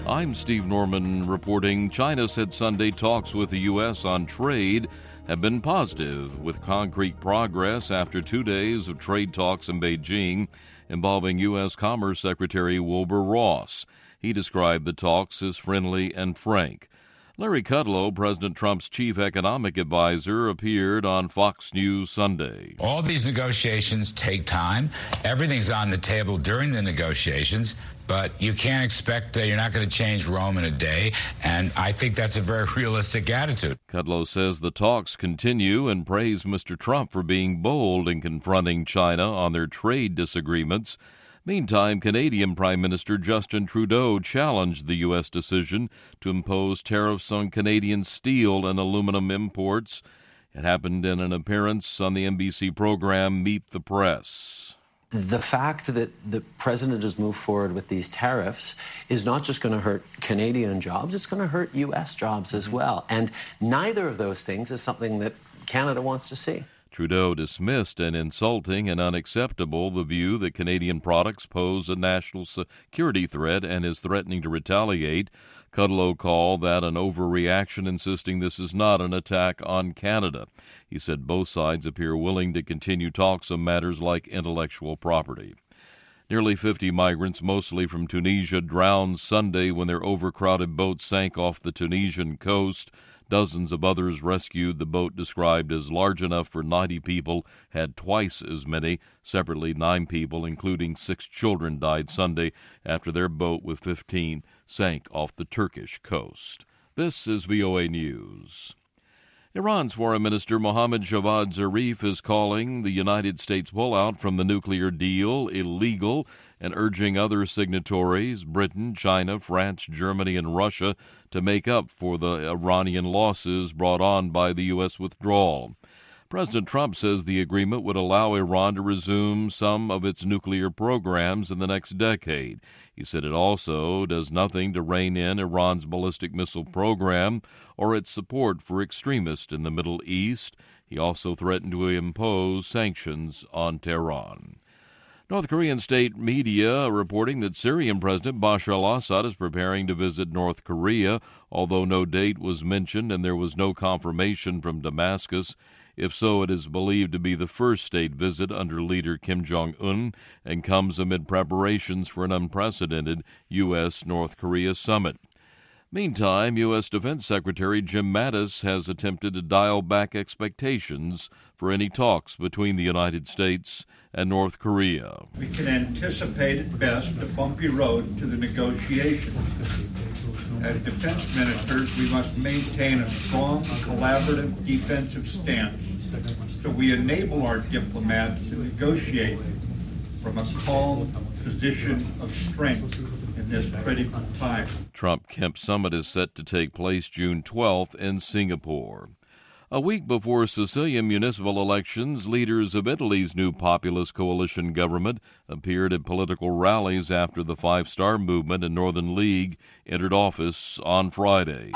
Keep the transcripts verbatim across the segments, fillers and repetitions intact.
I'm Steve Norman reporting. China said Sunday talks with the U S on trade have been positive, with concrete progress after two days of trade talks in Beijing involving U S Commerce Secretary Wilbur Ross. He described the talks as friendly and frank. Larry Kudlow, President Trump's chief economic advisor, appeared on Fox News Sunday. All these negotiations take time. Everything's on the table during the negotiations, but you can't expect uh, you're not going to change Rome in a day, and I think that's a very realistic attitude. Kudlow says the talks continue and praised Mister Trump for being bold in confronting China on their trade disagreements. Meantime, Canadian Prime Minister Justin Trudeau challenged the U S decision to impose tariffs on Canadian steel and aluminum imports. It happened in an appearance on the N B C program Meet the Press. The fact that the president has moved forward with these tariffs is not just going to hurt Canadian jobs, it's going to hurt U S jobs as well. And neither of those things is something that Canada wants to see. Trudeau dismissed as insulting and unacceptable the view that Canadian products pose a national security threat and is threatening to retaliate. Kudlow called that an overreaction, insisting this is not an attack on Canada. He said both sides appear willing to continue talks on matters like intellectual property. Nearly fifty migrants, mostly from Tunisia, drowned Sunday when their overcrowded boat sank off the Tunisian coast. Dozens of others rescued. The boat, described as large enough for ninety people, had twice as many. Separately, nine people, including six children, died Sunday after their boat with fifteen sank off the Turkish coast. This is V O A News. Iran's Foreign Minister Mohammad Javad Zarif is calling the United States pullout from the nuclear deal illegal and urging other signatories, Britain, China, France, Germany, and Russia, to make up for the Iranian losses brought on by the U S withdrawal. President Trump says the agreement would allow Iran to resume some of its nuclear programs in the next decade. He said it also does nothing to rein in Iran's ballistic missile program or its support for extremists in the Middle East. He also threatened to impose sanctions on Tehran. North Korean state media are reporting that Syrian President Bashar al-Assad is preparing to visit North Korea, although no date was mentioned and there was no confirmation from Damascus. If so, it is believed to be the first state visit under leader Kim Jong-un and comes amid preparations for an unprecedented U S North Korea summit. Meantime, U S Defense Secretary Jim Mattis has attempted to dial back expectations for any talks between the United States and North Korea. We can anticipate at best a bumpy road to the negotiations. As defense ministers, we must maintain a strong, collaborative defensive stance so we enable our diplomats to negotiate from a calm position of strength in this critical time. Trump-Kemp summit is set to take place June twelfth in Singapore. A week before Sicilian municipal elections, leaders of Italy's new populist coalition government appeared at political rallies after the Five Star Movement and Northern League entered office on Friday.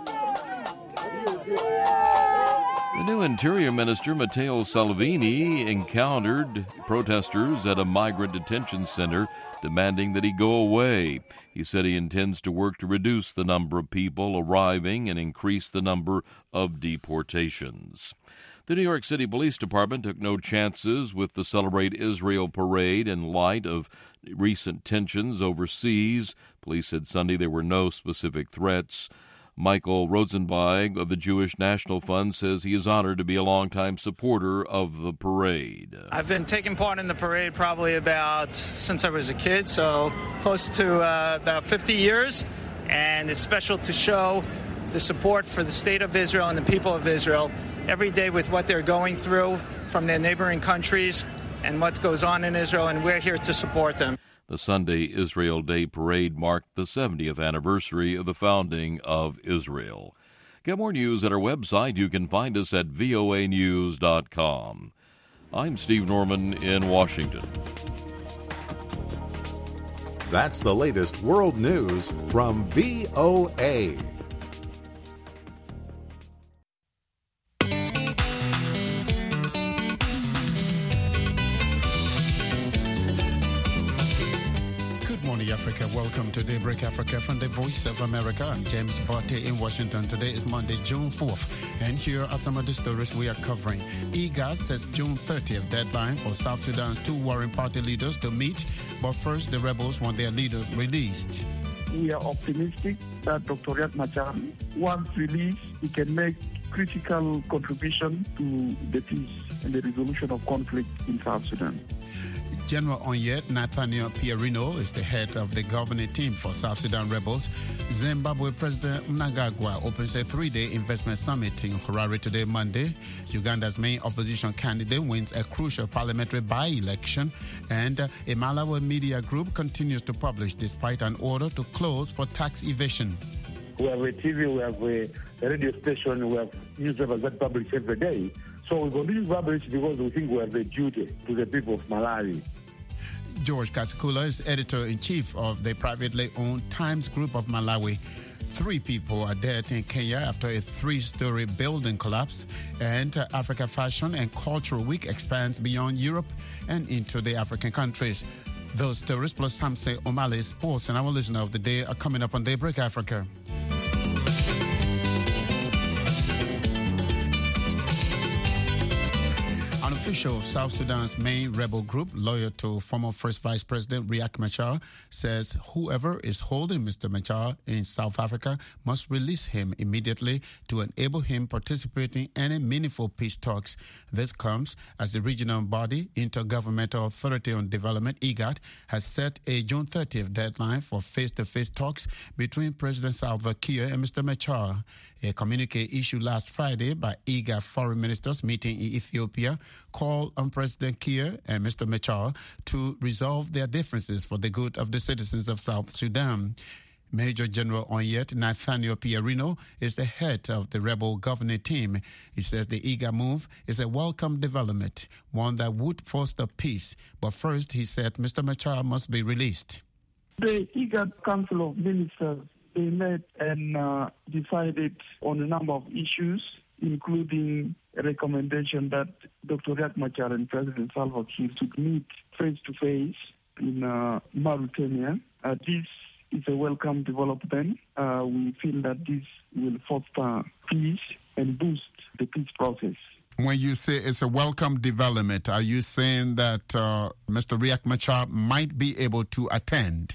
The new Interior Minister, Matteo Salvini, encountered protesters at a migrant detention center demanding that he go away. He said he intends to work to reduce the number of people arriving and increase the number of deportations. The New York City Police Department took no chances with the Celebrate Israel parade in light of recent tensions overseas. Police said Sunday there were no specific threats. Michael Rosenberg of the Jewish National Fund says he is honored to be a longtime supporter of the parade. I've been taking part in the parade probably about since I was a kid, so close to uh, about fifty years, and it's special to show the support for the state of Israel and the people of Israel every day with what they're going through from their neighboring countries and what goes on in Israel, and we're here to support them. The Sunday Israel Day Parade marked the seventieth anniversary of the founding of Israel. Get more news at our website. You can find us at V O A news dot com. I'm Steve Norman in Washington. That's the latest world news from V O A. Africa. Welcome to Daybreak Africa from the Voice of America. I'm James Botte in Washington. Today is Monday, June fourth. And here are some of the stories we are covering. IGAD sets June thirtieth deadline for South Sudan's two warring party leaders to meet. But first, the rebels want their leaders released. We are optimistic that Doctor Riek Machar, once released, he can make critical contribution to the peace and the resolution of conflict in South Sudan. General Onyet Nathaniel Pierino is the head of the governing team for South Sudan rebels. Zimbabwe President Mnangagwa opens a three-day investment summit in Harare today, Monday. Uganda's main opposition candidate wins a crucial parliamentary by-election. And uh, a Malawi media group continues to publish despite an order to close for tax evasion. We have a T V, we have a radio station, we have newspapers that publish every day. So we continue to publish because we think we have a duty to the people of Malawi. George Kasikula is editor-in-chief of the privately owned Times Group of Malawi. Three people are dead in Kenya after a three-story building collapsed. And uh, Africa Fashion and Cultural Week expands beyond Europe and into the African countries. Those stories plus Samson Omale Sports and our listener of the day are coming up on Daybreak Africa. An official of South Sudan's main rebel group, loyal to former First Vice President Riek Machar, says whoever is holding Mister Machar in South Africa must release him immediately to enable him participating in any meaningful peace talks. This comes as the regional body, Intergovernmental Authority on Development, IGAD, has set a June thirtieth deadline for face-to-face talks between President Salva Kiir and Mister Machar. A communique issued last Friday by IGAD foreign ministers meeting in Ethiopia called on President Kiir and Mister Machar to resolve their differences for the good of the citizens of South Sudan. Major General Onyet Nathaniel Pierino is the head of the rebel governing team. He says the IGAD move is a welcome development, one that would foster peace. But first, he said Mister Machar must be released. The IGAD Council of Ministers, they met and uh, decided on a number of issues, including a recommendation that Doctor Riek Machar and President Salva Kiir should meet face-to-face in uh, Mauritania. Uh, this is a welcome development. Uh, we feel that this will foster peace and boost the peace process. When you say it's a welcome development, are you saying that uh, Mister Riek Machar might be able to attend?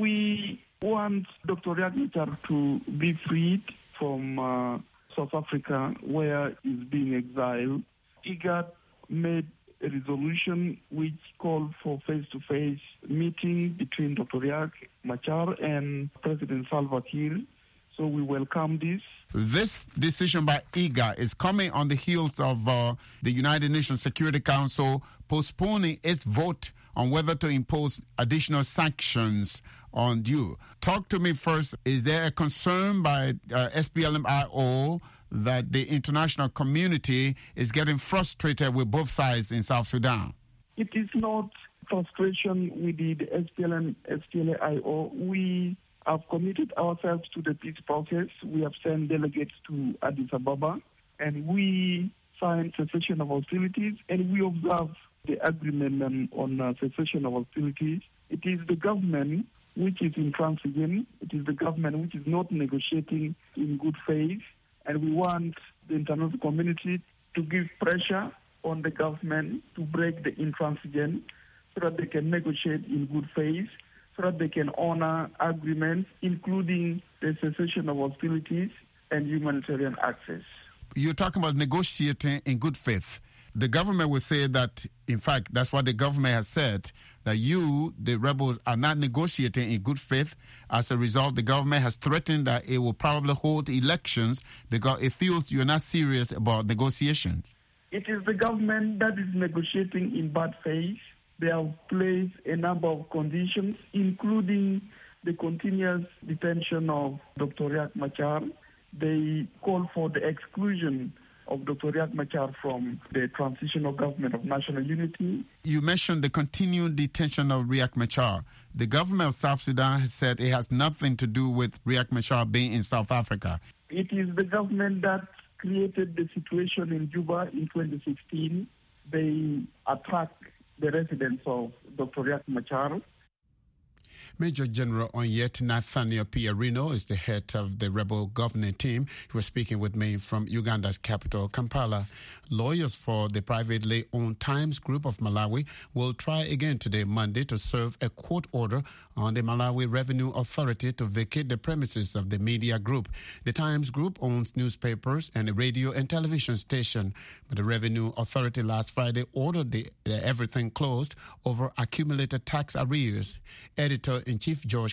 We want Doctor Riek Machar to be freed from uh, South Africa, where he's being exiled. IGAD made a resolution which called for face-to-face meeting between Doctor Riek Machar and President Salva Kiir. So we welcome this. This decision by IGAD is coming on the heels of uh, the United Nations Security Council postponing its vote on whether to impose additional sanctions on you. Talk to me first. Is there a concern by uh, S P L M I O that the international community is getting frustrated with both sides in South Sudan? It is not frustration with the S P L M, S P L A I O. We have committed ourselves to the peace process. We have sent delegates to Addis Ababa, and we signed cessation of hostilities, and we observe the agreement on, on uh, cessation of hostilities. It is the government which is intransigent. It is the government which is not negotiating in good faith, and we want the international community to give pressure on the government to break the intransigence so that they can negotiate in good faith, so that they can honor agreements, including the cessation of hostilities and humanitarian access. You're talking about negotiating in good faith. The government will say that, in fact, that's what the government has said, that you, the rebels, are not negotiating in good faith. As a result, the government has threatened that it will probably hold elections because it feels you're not serious about negotiations. It is the government that is negotiating in bad faith. They have placed a number of conditions, including the continuous detention of Doctor Riek Machar. They call for the exclusion of Doctor Riek Machar from the transitional government of national unity. You mentioned the continued detention of Riek Machar. The government of South Sudan has said it has nothing to do with Riek Machar being in South Africa. It is the government that created the situation in Juba in twenty sixteen. They attacked the residence of Doctor Riek Machar. Major General Onyet Nathaniel Pierino is the head of the rebel governing team. He was speaking with me from Uganda's capital, Kampala. Lawyers for the privately owned Times Group of Malawi will try again today, Monday, to serve a court order on the Malawi Revenue Authority to vacate the premises of the media group. The Times Group owns newspapers and a radio and television station, but the Revenue Authority last Friday ordered the, the everything closed over accumulated tax arrears. Editor-in-Chief George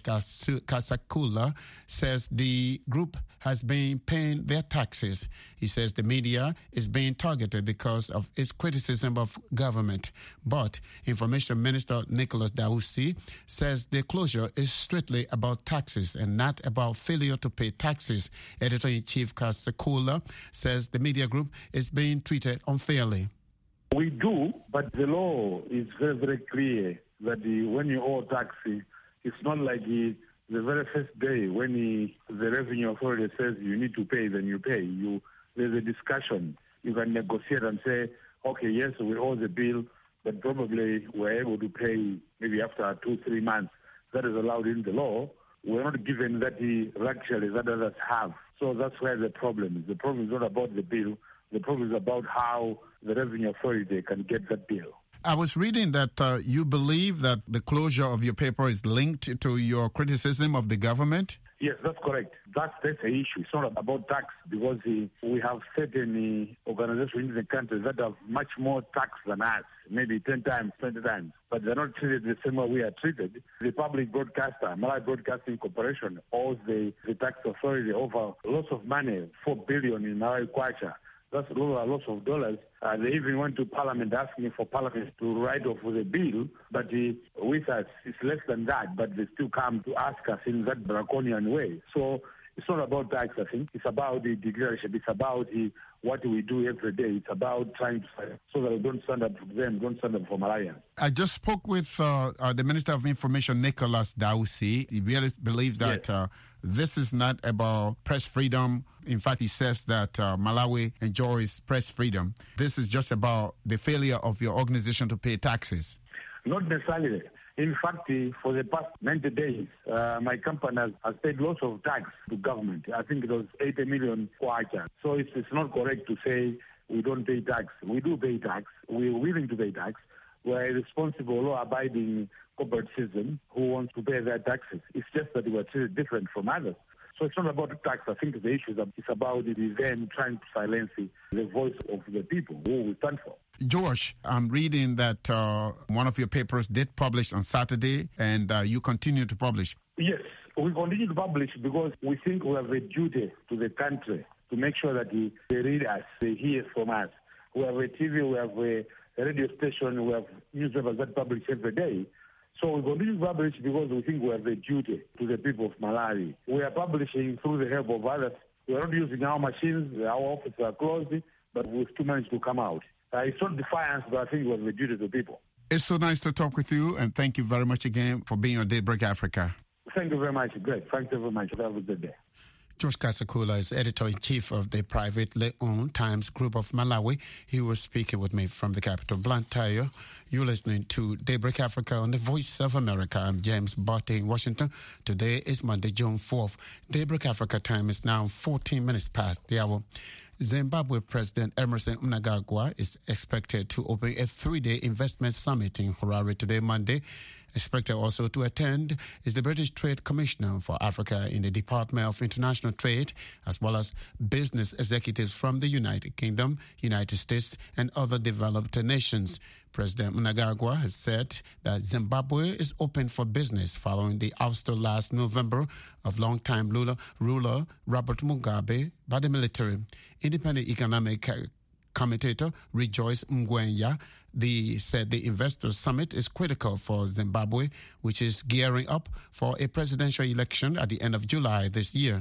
Kasakula says the group has been paying their taxes. He says the media is being targeted because of its criticism of government. But Information Minister Nicholas Dausi says the closure is strictly about taxes and not about failure to pay taxes. Editor-in-Chief Kasakula says the media group is being treated unfairly. We do, but the law is very, very clear that the, when you owe tax, it's not like the, the very first day when the, the revenue authority says you need to pay, then you pay. You There's a discussion. You can negotiate and say, okay, yes, we owe the bill, but probably we're able to pay maybe after two, three months. That is allowed in the law. We're not given that the luxury that others have. So that's where the problem is. The problem is not about the bill. The problem is about how the revenue authority can get that bill. I was reading that uh, you believe that the closure of your paper is linked to your criticism of the government? Yes, that's correct. That's, that's the issue. It's not about tax because uh, we have certain uh, organizations in the country that have much more tax than us, maybe ten times, twenty times. But they're not treated the same way we are treated. The public broadcaster, Malawi Broadcasting Corporation, owes the, the tax authority over lots of money, four billion dollars in Malawi Kwacha. That's a lot of dollars. Uh, they even went to Parliament asking for Parliament to write off the bill, but uh, with us, it's less than that, but they still come to ask us in that draconian way. So it's not about tax, I think. It's about the declaration. It's about the, what we do every day. It's about trying to so that we don't stand up for them, don't stand up for Malawians. I just spoke with uh, uh, the Minister of Information, Nicholas Dausi. He really believes that yes. uh, this is not about press freedom. In fact, he says that uh, Malawi enjoys press freedom. This is just about the failure of your organization to pay taxes. Not necessarily. In fact, for the past ninety days, uh, my company has, has paid lots of tax to government. I think it was eighty million kwacha. So it's, it's not correct to say we don't pay tax. We do pay tax. We're willing to pay tax. We're a responsible, law-abiding corporate citizen who wants to pay their taxes. It's just that we're treated different from others. So it's not about the tax. I think the issue is it's about it is them trying to silence the voice of the people who we stand for. George, I'm reading that uh, one of your papers did publish on Saturday, and uh, you continue to publish. Yes, we continue to publish because we think we have a duty to the country to make sure that they, they read us, they hear from us. We have a T V, we have a radio station, we have newspapers that publish every day. So we continue to publish because we think we have a duty to the people of Malawi. We are publishing through the help of others. We are not using our machines, our offices are closed, but we still managed to come out. Uh, it's not defiance, but I think we have a duty to people. It's so nice to talk with you, and thank you very much again for being on Daybreak Africa. Thank you very much. Great. Thank you very much. Have a good day. George Kasakula is editor-in-chief of the privately owned Times Group of Malawi. He was speaking with me from the capital, Blantyre. You're listening to Daybreak Africa on the Voice of America. I'm James Botte in Washington. Today is Monday, June fourth. Daybreak Africa time is now fourteen minutes past the hour. Zimbabwe President Emmerson Mnangagwa is expected to open a three-day investment summit in Harare today, Monday. Expected also to attend is the British Trade Commissioner for Africa in the Department of International Trade, as well as business executives from the United Kingdom, United States, and other developed nations. President Mnangagwa has said that Zimbabwe is open for business following the ouster last November of longtime ruler, ruler Robert Mugabe by the military. Independent economic commentator Rejoice Mgwenya the, said the Investors Summit is critical for Zimbabwe, which is gearing up for a presidential election at the end of July this year.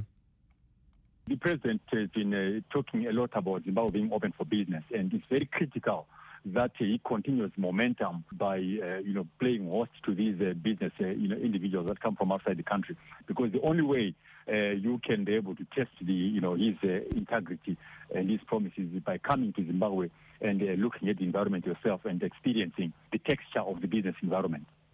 The president has been uh, talking a lot about Zimbabwe being open for business, and it's very critical that uh, he continues momentum by, uh, you know, playing host to these uh, business, uh, you know, individuals that come from outside the country. Because the only way uh, you can be able to test the, you know, his uh, integrity and his promises is by coming to Zimbabwe and uh, looking at the environment yourself and experiencing the texture of the business environment.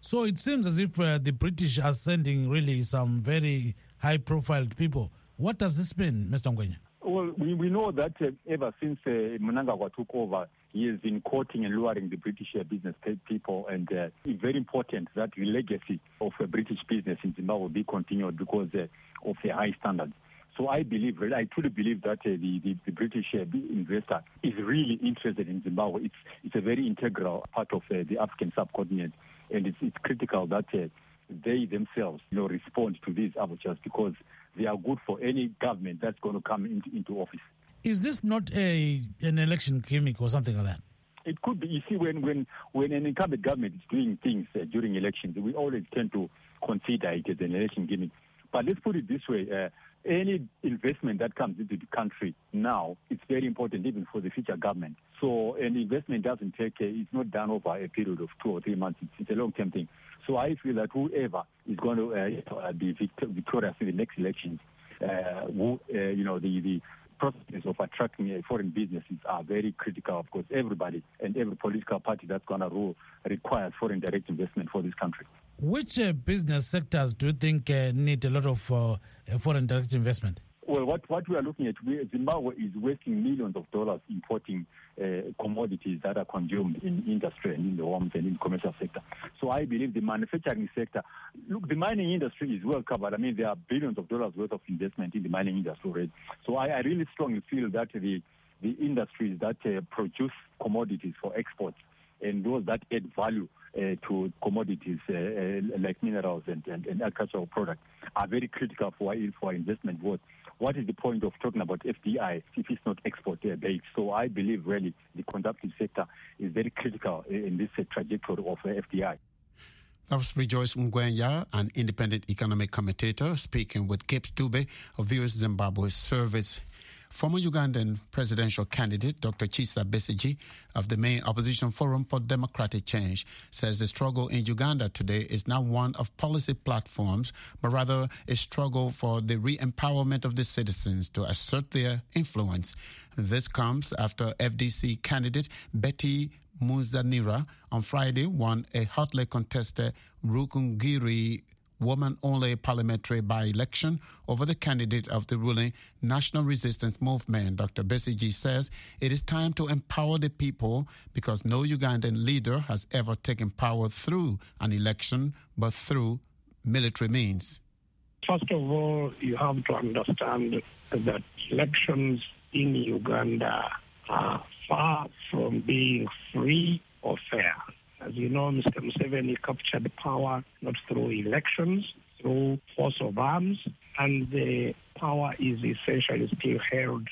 So it seems as if uh, the British are sending really some very high-profile people. What does this mean, Mister Ngwenya? Well, we, we know that uh, ever since uh, Mnangagwa took over, he has been courting and luring the British uh, business people, and uh, it's very important that the legacy of uh, British business in Zimbabwe be continued because uh, of the high standards. So I believe, I truly believe that uh, the, the, the British uh, investor is really interested in Zimbabwe. It's it's a very integral part of uh, the African subcontinent, and it's, it's critical that uh, they themselves, you know, respond to these overtures because they are good for any government that's going to come into, into office. Is this not a an election gimmick or something like that? It could be. You see, when when, when an incumbent government is doing things uh, during elections, we always tend to consider it as an election gimmick. But let's put it this way. Uh, any investment that comes into the country now, it's very important even for the future government. So an investment doesn't take, uh, it's not done over a period of two or three months. It's, it's a long-term thing. So I feel that whoever is going to uh, be victorious in the next elections, uh, who, uh, you know, the, the processes of attracting uh, foreign businesses are very critical because everybody and every political party that's going to rule requires foreign direct investment for this country. Which uh, business sectors do you think uh, need a lot of uh, foreign direct investment? Well, what, what we are looking at, we, Zimbabwe is wasting millions of dollars importing uh, commodities that are consumed in industry and in the homes and in the commercial sector. So I believe the manufacturing sector, look, the mining industry is well covered. I mean, there are billions of dollars worth of investment in the mining industry already. So I, I really strongly feel that the, the industries that uh, produce commodities for exports and those that add value uh, to commodities uh, uh, like minerals and, and, and agricultural products are very critical for, for investment growth. What is the point of talking about F D I if it's not export-based? So I believe really the conductive sector is very critical in this uh, trajectory of uh, F D I. That was Rejoice Ngwenya, an independent economic commentator, speaking with Gibbs Dube of V O S Zimbabwe Service. Former Ugandan presidential candidate Doctor Kizza Besigye of the main opposition Forum for Democratic Change says the struggle in Uganda today is not one of policy platforms, but rather a struggle for the re-empowerment of the citizens to assert their influence. This comes after F D C candidate Betty Muzanira on Friday won a hotly contested Rukungiri woman-only parliamentary by-election over the candidate of the ruling National Resistance Movement. Doctor Besigye says it is time to empower the people because no Ugandan leader has ever taken power through an election but through military means. First of all, you have to understand that elections in Uganda are far from being free or fair. As you know, Mister Museveni captured power not through elections, through force of arms, and the power is essentially still held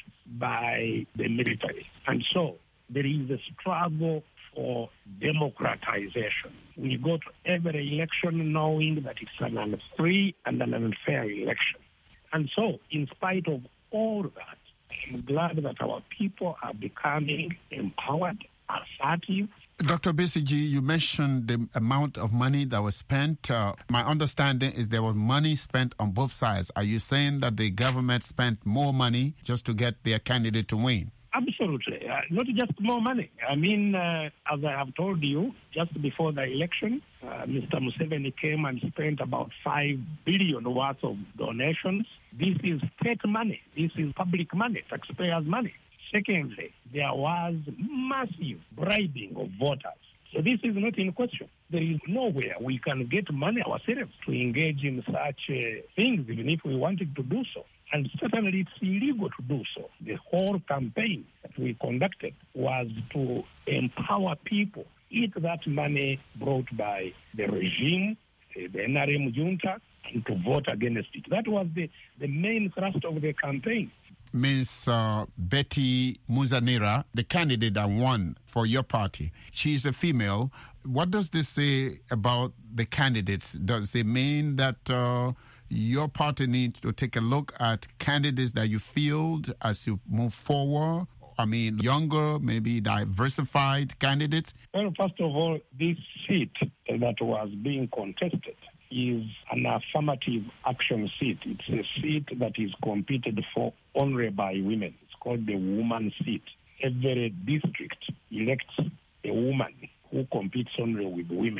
by the military. And so there is a struggle for democratization. We go to every election knowing that it's an unfree and an unfair election. And so, in spite of all that, I'm glad that our people are becoming empowered, assertive. Doctor Besigye, you mentioned the amount of money that was spent. Uh, my understanding is there was money spent on both sides. Are you saying that the government spent more money just to get their candidate to win? Absolutely. Uh, not just more money. I mean, uh, as I have told you, just before the election, uh, Mister Museveni came and spent about five billion worth of donations. This is state money. This is public money, taxpayers' money. Secondly, there was massive bribing of voters. So this is not in question. There is nowhere we can get money ourselves to engage in such uh, things, even if we wanted to do so. And certainly it's illegal to do so. The whole campaign that we conducted was to empower people, eat that money brought by the regime, the N R M junta, and to vote against it. That was the, the main thrust of the campaign. Miz Uh, Betty Muzanira, the candidate that won for your party, she's a female. What does this say about the candidates? Does it mean that uh, your party needs to take a look at candidates that you field as you move forward? I mean, younger, maybe diversified candidates? Well, first of all, this seat that was being contested is an affirmative action seat. It's a seat that is competed for only by women. It's called the woman seat. Every district elects a woman who competes only with women.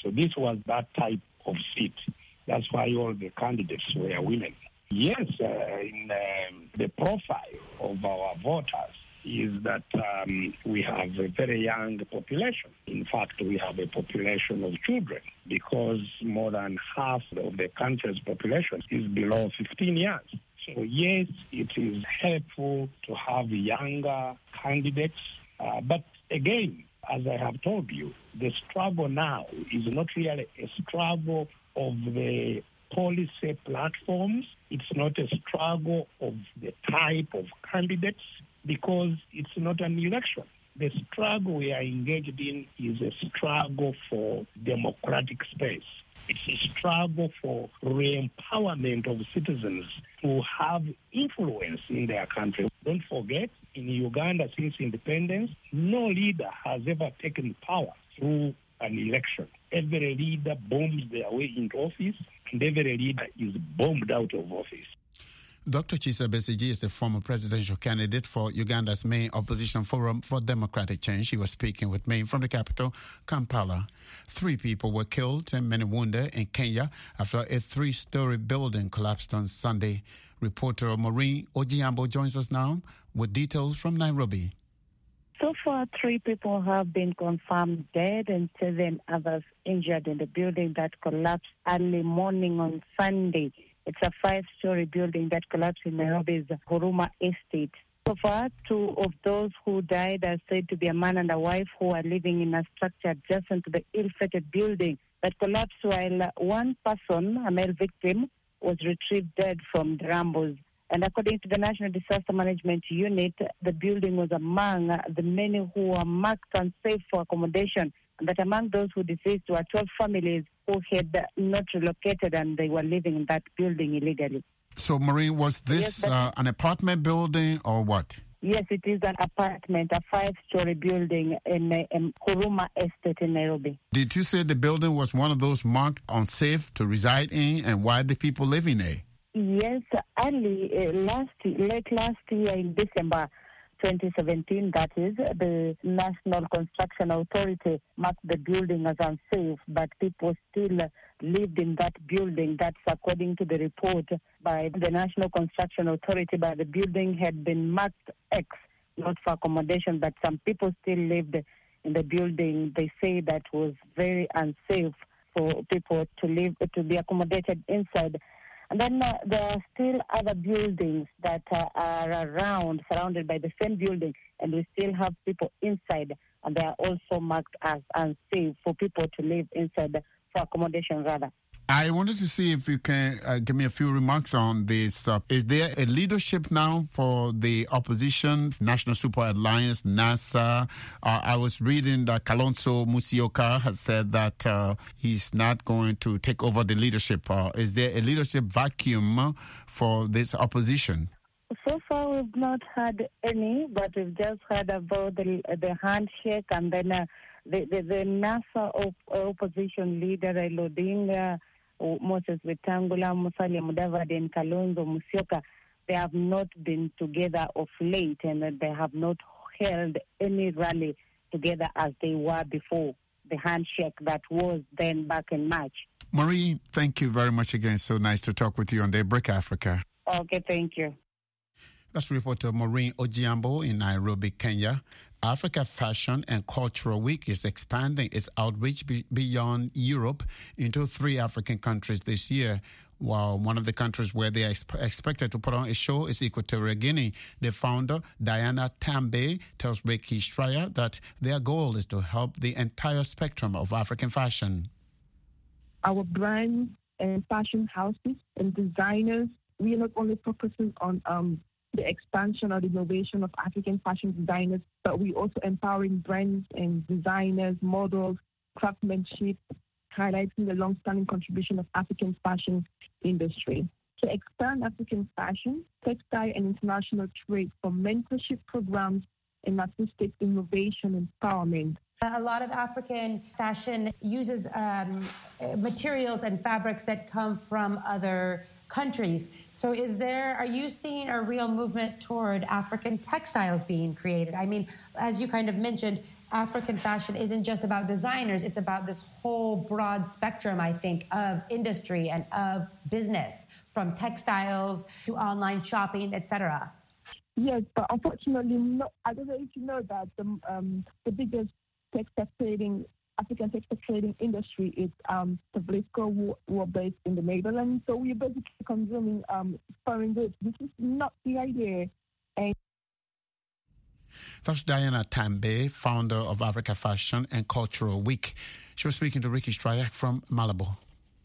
So this was that type of seat. That's why all the candidates were women. Yes, uh, in um, the profile of our voters is that um, we have a very young population. In fact, we have a population of children because more than half of the country's population is below fifteen years. So yes, it is helpful to have younger candidates. Uh, but again, as I have told you, the struggle now is not really a struggle of the policy platforms. It's not a struggle of the type of candidates because it's not an election. The struggle we are engaged in is a struggle for democratic space. It's a struggle for re-empowerment of citizens who have influence in their country. Don't forget, in Uganda since independence, no leader has ever taken power through an election. Every leader bombs their way into office, and every leader is bombed out of office. Doctor Kizza Besigye is the former presidential candidate for Uganda's main opposition forum for democratic change. He was speaking with me from the capital, Kampala. Three people were killed and many wounded in Kenya after a three-story building collapsed on Sunday. Reporter Maureen Ojiambo joins us now with details from Nairobi. So far, three people have been confirmed dead and seven others injured in the building that collapsed early morning on Sunday. It's a five-story building that collapsed in Nairobi's Huruma Estate. So far, two of those who died are said to be a man and a wife who are living in a structure adjacent to the ill-fated building that collapsed, while one person, a male victim, was retrieved dead from the rumbles. And according to the National Disaster Management Unit, the building was among the many who were marked unsafe for accommodation, and that among those who deceased were twelve families who had not relocated and they were living in that building illegally. So, Maureen, was this yes, uh, an apartment building or what? Yes, it is an apartment, a five-story building in, in Huruma Estate in Nairobi. Did you say the building was one of those marked unsafe to reside in, and why did people live in it? Yes, early uh, last late last year in December twenty seventeen, that is, the National Construction Authority marked the building as unsafe, but people still lived in that building. That's according to the report by the National Construction Authority, but the building had been marked X, not for accommodation, but some people still lived in the building. They say that was very unsafe for people to live, to be accommodated inside. And then uh, there are still other buildings that uh, are around, surrounded by the same building, and we still have people inside, and they are also marked as unsafe for people to live inside, for accommodation rather. I wanted to see if you can uh, give me a few remarks on this. Uh, is there a leadership now for the opposition, National Super Alliance, NASA? Uh, I was reading that Kalonzo Musyoka has said that uh, he's not going to take over the leadership. Uh, is there a leadership vacuum for this opposition? So far, we've not had any, but we've just heard about the, the handshake and then uh, the, the, the NASA op- opposition leader, Raila Odinga, Moses Wetangula, Musalia Mudavadi, and Kalonzo Musyoka. They have not been together of late, and they have not held any rally together as they were before the handshake that was then back in March. Marie, thank you very much again. So nice to talk with you on Daybreak Africa. Okay, thank you. That's reporter Maureen Ojiambo in Nairobi, Kenya. Africa Fashion and Cultural Week is expanding its outreach be- beyond Europe into three African countries this year. While one of the countries where they are exp- expected to put on a show is Equatorial Guinea. The founder, Diana Tambe, tells Ricky Stryer that their goal is to help the entire spectrum of African fashion. Our brands and fashion houses and designers, we are not only focusing on um, the expansion or the innovation of African fashion designers, but we also empowering brands and designers, models, craftsmanship, highlighting the long-standing contribution of African fashion industry. To expand African fashion, textile and international trade for mentorship programs and artistic innovation empowerment. A lot of African fashion uses um, materials and fabrics that come from other countries. So is there, are you seeing a real movement toward African textiles being created? I mean, as you kind of mentioned, African fashion isn't just about designers. It's about this whole broad spectrum, I think, of industry and of business, from textiles to online shopping, et cetera. Yes, but unfortunately, no, I don't know if you know that the, um, the biggest textile trading, African textile trading industry is um, the Vlisco, who, who are based in the Netherlands. So we're basically consuming um, foreign goods. This is not the idea. And That's Diana Tambe, founder of Africa Fashion and Cultural Week. She was speaking to Ricky Stryak from Malabo.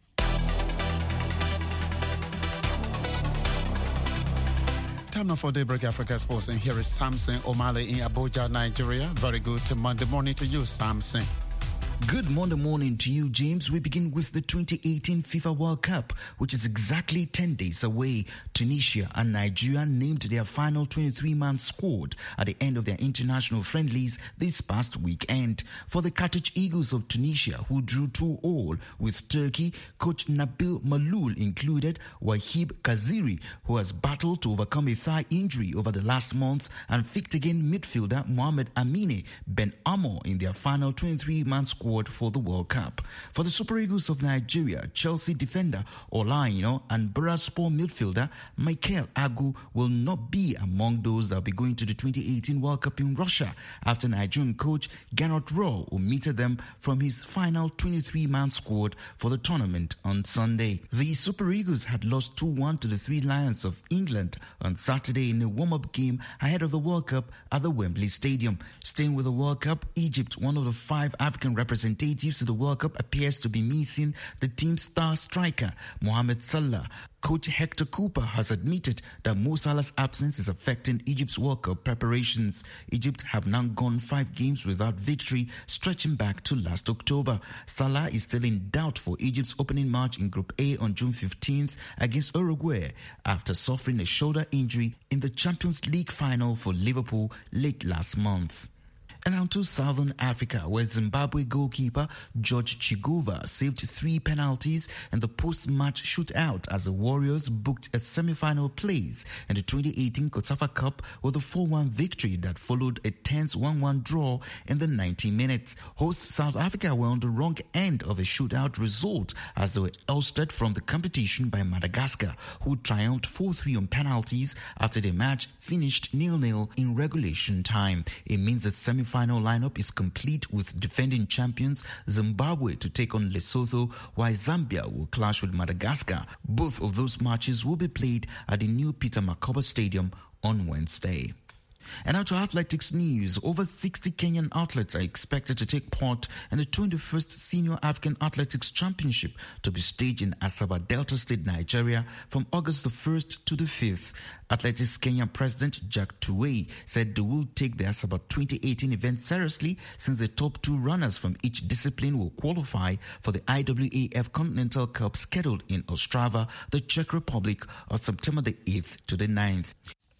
Time now for Daybreak Africa Sports, and here is Samson Omale in Abuja, Nigeria. Very good Monday morning to you, Samson. Good Monday morning to you, James. We begin with the twenty eighteen FIFA World Cup, which is exactly ten days away. Tunisia and Nigeria named their final twenty-three man squad at the end of their international friendlies this past weekend. For the Carthage Eagles of Tunisia, who drew two all with Turkey, coach Nabil Maloul included Wahib Kaziri, who has battled to overcome a thigh injury over the last month, and picked again midfielder Mohamed Amine Ben Amor in their final twenty-three man squad for the World Cup. For the Super Eagles of Nigeria, Chelsea defender Olaino and Buraspor midfielder Michael Agu will not be among those that will be going to the twenty eighteen World Cup in Russia after Nigerian coach Gernot Rohr omitted them from his final twenty-three man squad for the tournament on Sunday. The Super Eagles had lost two one to the Three Lions of England on Saturday in a warm-up game ahead of the World Cup at the Wembley Stadium. Staying with the World Cup, Egypt, one of the five African representatives Representatives to the World Cup, appears to be missing the team's star striker, Mohamed Salah. Coach Hector Cooper has admitted that Mo Salah's absence is affecting Egypt's World Cup preparations. Egypt have now gone five games without victory, stretching back to last October. Salah is still in doubt for Egypt's opening match in Group A on June fifteenth against Uruguay after suffering a shoulder injury in the Champions League final for Liverpool late last month. And now to Southern Africa, where Zimbabwe goalkeeper George Chigova saved three penalties in the post-match shootout as the Warriors booked a semi-final place in the twenty eighteen COSAFA Cup with a four one victory that followed a tense one one draw in the ninety minutes. Hosts South Africa were on the wrong end of a shootout result as they were ousted from the competition by Madagascar, who triumphed four three on penalties after the match finished nil nil in regulation time. It means the semi final lineup is complete with defending champions Zimbabwe to take on Lesotho, while Zambia will clash with Madagascar. Both of those matches will be played at the new Peter Mokaba Stadium on Wednesday. And now to athletics news. Over sixty Kenyan athletes are expected to take part in the twenty-first Senior African Athletics Championship to be staged in Asaba, Delta State, Nigeria from August the first to the fifth. Athletics Kenya President Jack Tuwei said they will take the Asaba twenty eighteen event seriously since the top two runners from each discipline will qualify for the I W A F Continental Cup scheduled in Ostrava, the Czech Republic, on September the eighth to the ninth.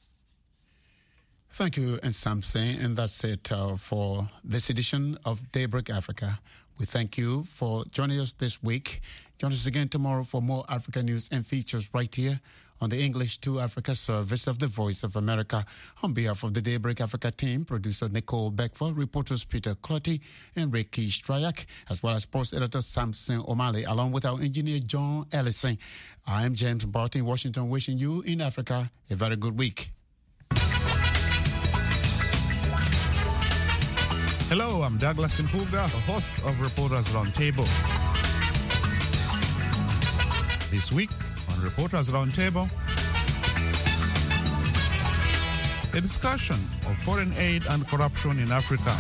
Thank you, and Samson. And that's it uh, for this edition of Daybreak Africa. We thank you for joining us this week. Join us again tomorrow for more Africa news and features right here on the English to Africa service of the Voice of America. On behalf of the Daybreak Africa team, producer Nicole Beckford, reporters Peter Clotty and Ricky Stryak, as well as sports editor Samson Omale, along with our engineer John Ellison. I am James Barton, Washington, wishing you in Africa a very good week. Hello, I'm Douglas Impuga, host of Reporters Roundtable. This week on Reporters Roundtable, a discussion of foreign aid and corruption in Africa.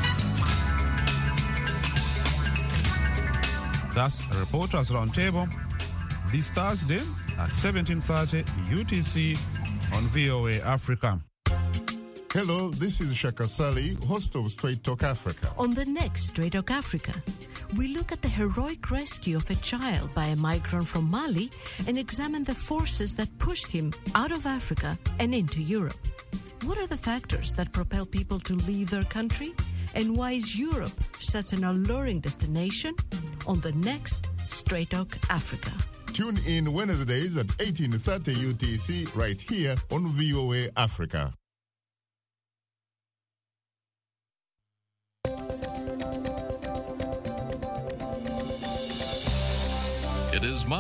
That's Reporters Roundtable this Thursday at seventeen thirty U T C on V O A Africa. Hello, this is Shaka Sali, host of Straight Talk Africa. On the next Straight Talk Africa, we look at the heroic rescue of a child by a migrant from Mali and examine the forces that pushed him out of Africa and into Europe. What are the factors that propel people to leave their country? And why is Europe such an alluring destination? On the next Straight Talk Africa. Tune in Wednesdays at eighteen thirty U T C right here on V O A Africa. is